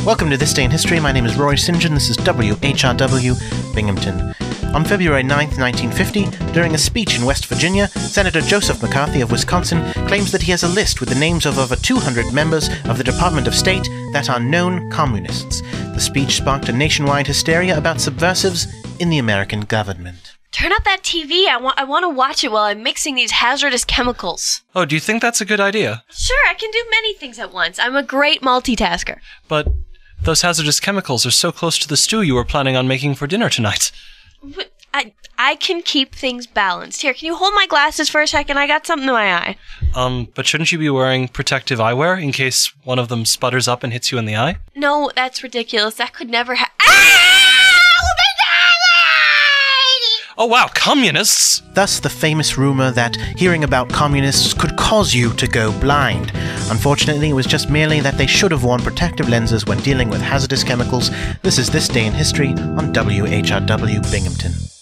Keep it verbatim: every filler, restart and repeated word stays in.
Welcome to This Day in History. My name is Roy St John. This is W H R W, Binghamton. On February ninth, nineteen fifty, during a speech in West Virginia, Senator Joseph McCarthy of Wisconsin claims that he has a list with the names of over two hundred members of the Department of State that are known communists. The speech sparked a nationwide hysteria about subversives in the American government. Turn up that T V. I want I want to watch it while I'm mixing these hazardous chemicals. Oh, do you think that's a good idea? Sure, I can do many things at once. I'm a great multitasker. But those hazardous chemicals are so close to the stew you were planning on making for dinner tonight. But I I can keep things balanced. Here, can you hold my glasses for a second? I got something in my eye. Um, but shouldn't you be wearing protective eyewear in case one of them sputters up and hits you in the eye? No, that's ridiculous. That could never happen. Ah! Oh wow, communists! Thus the famous rumor that hearing about communists could cause you to go blind. Unfortunately, it was just merely that they should have worn protective lenses when dealing with hazardous chemicals. This is This Day in History on W H R W Binghamton.